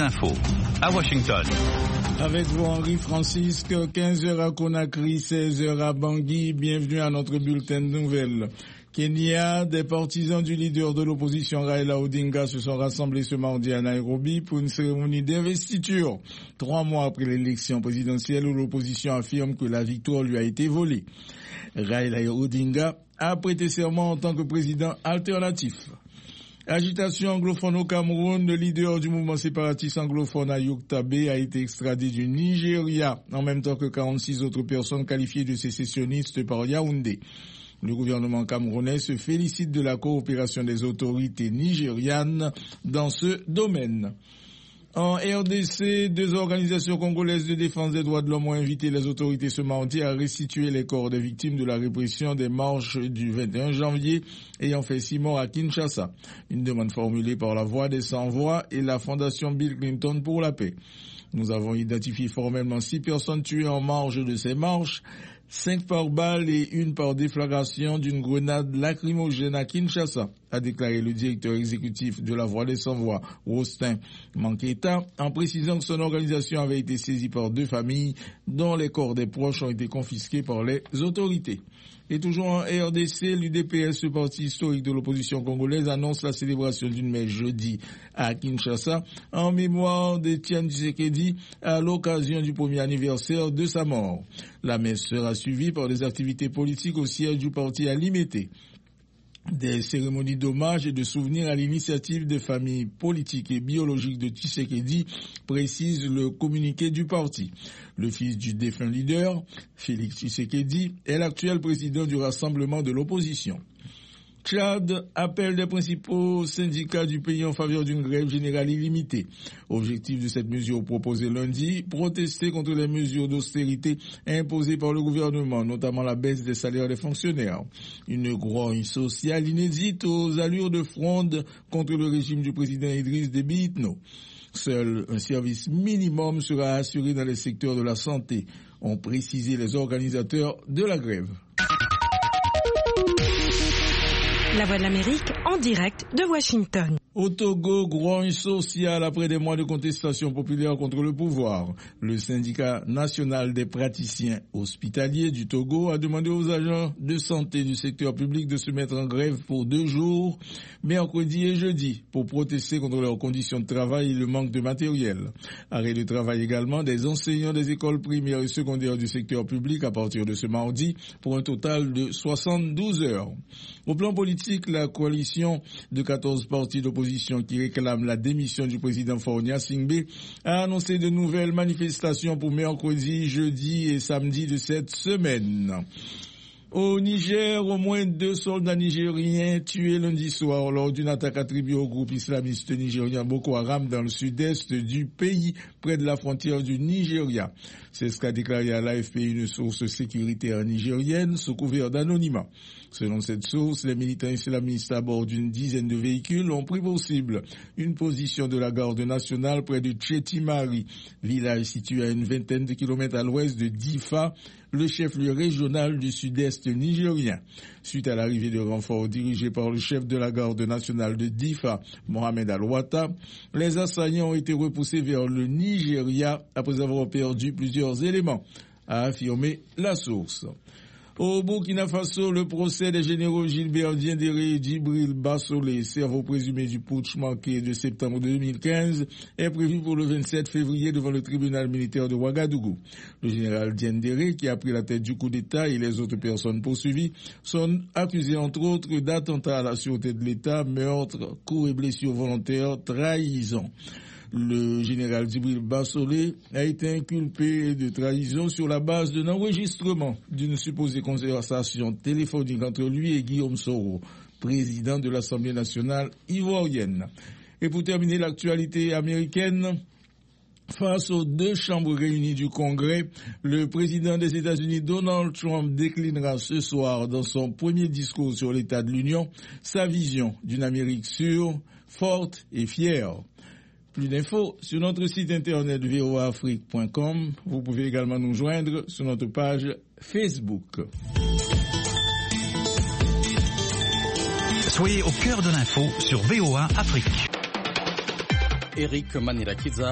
l'info à Washington. Avec vous Henri Francisque, 15h à Conakry, 16h à Bangui. Bienvenue à notre bulletin de nouvelles. Kenya, des partisans du leader de l'opposition Raila Odinga se sont rassemblés ce mardi à Nairobi pour une cérémonie d'investiture, 3 mois après l'élection présidentielle où l'opposition affirme que la victoire lui a été volée. Raila Odinga a prêté serment en tant que président alternatif. Agitation anglophone au Cameroun, le leader du mouvement séparatiste anglophone Ayuk Tabe a été extradé du Nigeria, en même temps que 46 autres personnes qualifiées de sécessionnistes par Yaoundé. Le gouvernement camerounais se félicite de la coopération des autorités nigérianes dans ce domaine. En RDC, 2 organisations congolaises de défense des droits de l'homme ont invité les autorités ce mardi à restituer les corps des victimes de la répression des marches du 21 janvier ayant fait 6 morts à Kinshasa. Une demande formulée par la Voix des Sans-Voix et la Fondation Bill Clinton pour la paix. Nous avons identifié formellement 6 personnes tuées en marge de ces marches, 5 par balle et 1 par déflagration d'une grenade lacrymogène à Kinshasa, a déclaré le directeur exécutif de la Voix des Sans-Voix, Austin Manketa, en précisant que son organisation avait été saisie par 2 familles dont les corps des proches ont été confisqués par les autorités. Et toujours en RDC, l'UDPS, le parti historique de l'opposition congolaise, annonce la célébration d'une messe jeudi à Kinshasa en mémoire d'Étienne Tshisekedi à l'occasion du 1er anniversaire de sa mort. La messe sera suivie par des activités politiques au siège du parti à Limete. Des cérémonies d'hommage et de souvenirs à l'initiative des familles politiques et biologiques de Tshisekedi, précise le communiqué du parti. Le fils du défunt leader, Félix Tshisekedi, est l'actuel président du Rassemblement de l'opposition. Tchad appelle les principaux syndicats du pays en faveur d'une grève générale illimitée. Objectif de cette mesure proposée lundi, protester contre les mesures d'austérité imposées par le gouvernement, notamment la baisse des salaires des fonctionnaires. Une grogne sociale inédite aux allures de fronde contre le régime du président Idriss Déby Itno. Seul un service minimum sera assuré dans les secteurs de la santé, ont précisé les organisateurs de la grève. La Voix de l'Amérique en direct de Washington. Au Togo, grogne sociale après des mois de contestation populaire contre le pouvoir. Le syndicat national des praticiens hospitaliers du Togo a demandé aux agents de santé du secteur public de se mettre en grève pour 2 jours, mercredi et jeudi, pour protester contre leurs conditions de travail et le manque de matériel. Arrêt de travail également des enseignants des écoles primaires et secondaires du secteur public à partir de ce mardi pour un total de 72 heures. Au plan politique, la coalition de 14 partis d'opposition qui réclame la démission du président Faure Gnassingbé a annoncé de nouvelles manifestations pour mercredi, jeudi et samedi de cette semaine. Au Niger, au moins 2 soldats nigériens tués lundi soir lors d'une attaque attribuée au groupe islamiste nigérien Boko Haram dans le sud-est du pays, près de la frontière du Nigeria. C'est ce qu'a déclaré à l'AFP une source sécuritaire nigérienne sous couvert d'anonymat. Selon cette source, les militants islamistes à bord d'une dizaine de véhicules ont pris pour cible une position de la garde nationale près de Tchetimari, village situé à une vingtaine de kilomètres à l'ouest de Difa, le chef-lieu régional du sud-est nigérien. Suite à l'arrivée de renforts dirigés par le chef de la garde nationale de Difa, Mohamed Al-Wata, les assaillants ont été repoussés vers le Nigeria après avoir perdu plusieurs éléments, a affirmé la source. Au Burkina Faso, le procès des généraux Gilbert Diendéré et Djibril Bassolé, cerveau présumé du putsch manqué de septembre 2015, est prévu pour le 27 février devant le tribunal militaire de Ouagadougou. Le général Diendéré, qui a pris la tête du coup d'État, et les autres personnes poursuivies sont accusés entre autres d'attentat à la sûreté de l'État, meurtre, coups et blessures volontaires, trahison. Le général Djibril Bassolé a été inculpé de trahison sur la base d'un enregistrement d'une supposée conversation téléphonique entre lui et Guillaume Soro, président de l'Assemblée nationale ivoirienne. Et pour terminer l'actualité américaine, face aux 2 chambres réunies du Congrès, le président des États-Unis Donald Trump déclinera ce soir dans son premier discours sur l'état de l'Union sa vision d'une Amérique sûre, forte et fière. Plus d'infos sur notre site internet voaafrique.com. Vous pouvez également nous joindre sur notre page Facebook. Soyez au cœur de l'info sur VOA Afrique. Eric Manirakiza.